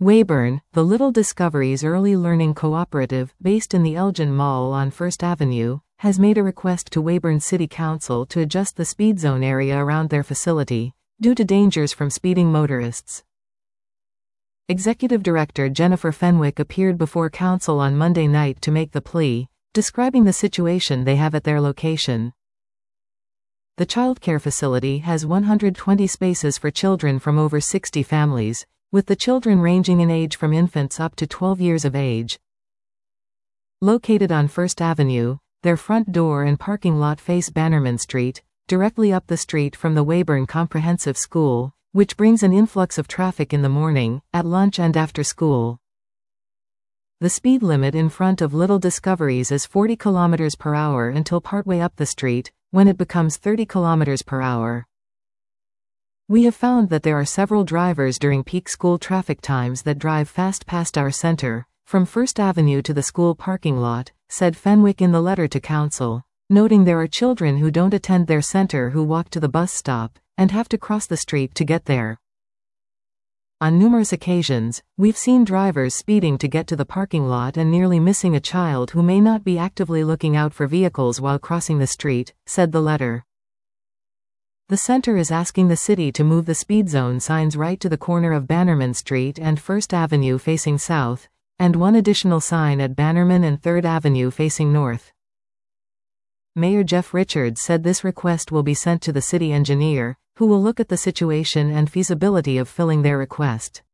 Weyburn, the Little Discoveries Early Learning Cooperative, based in the Elgin Mall on First Avenue, has made a request to Weyburn City Council to adjust the speed zone area around their facility, due to dangers from speeding motorists. Executive Director Jennifer Fenwick appeared before Council on Monday night to make the plea, describing the situation they have at their location. The childcare facility has 120 spaces for children from over 60 families, with the children ranging in age from infants up to 12 years of age. Located on First Avenue, their front door and parking lot face Bannerman Street, directly up the street from the Weyburn Comprehensive School, which brings an influx of traffic in the morning, at lunch and after school. The speed limit in front of Little Discoveries is 40 km per hour until partway up the street, when it becomes 30 km per hour. We have found that there are several drivers during peak school traffic times that drive fast past our center, from First Avenue to the school parking lot, said Fenwick in the letter to Council, noting there are children who don't attend their center who walk to the bus stop, and have to cross the street to get there. On numerous occasions, we've seen drivers speeding to get to the parking lot and nearly missing a child who may not be actively looking out for vehicles while crossing the street, said the letter. The center is asking the city to move the speed zone signs right to the corner of Bannerman Street and First Avenue facing south, and one additional sign at Bannerman and 3rd Avenue facing north. Mayor Jeff Richards said this request will be sent to the city engineer, who will look at the situation and feasibility of filling their request.